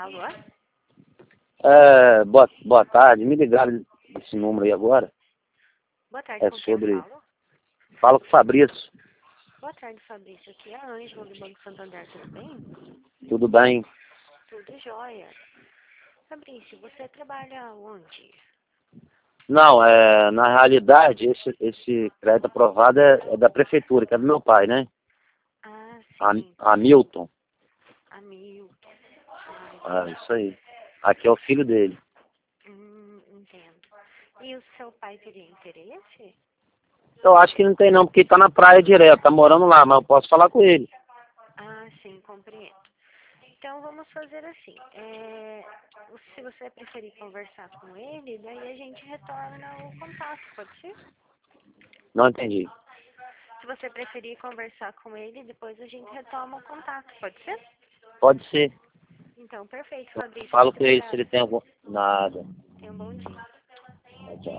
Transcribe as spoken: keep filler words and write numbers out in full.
Alô? É, boa, boa tarde, me ligaram esse número aí agora. Boa tarde, É com quem eu sobre... falo? Fala com o Fabrício. Boa tarde, Fabrício. Aqui é a Ângela do Banco Santander, tudo bem? Tudo bem? Tudo jóia. Fabrício, você trabalha onde? Não, é, na realidade, esse, esse crédito aprovado é, é da prefeitura, que é do meu pai, né? Ah, A, sim. Hamilton. Hamilton. Ah, Ah, entendi. isso aí. Aqui é o filho dele. Hum, entendo. E o seu pai teria interesse? Eu acho que não tem não, porque ele tá na praia direto, tá morando lá, mas eu posso falar com ele. Ah, sim, compreendo. Então vamos fazer assim. É, se você preferir conversar com ele, daí a gente retorna o contato, pode ser? Não entendi. Se você preferir conversar com ele, depois a gente retoma o contato, pode ser? Pode ser. Então, perfeito, Eu Fabrício. falo Muito com ele se obrigada. ele tem algum... Nada. Tenha um bom dia. Tchau.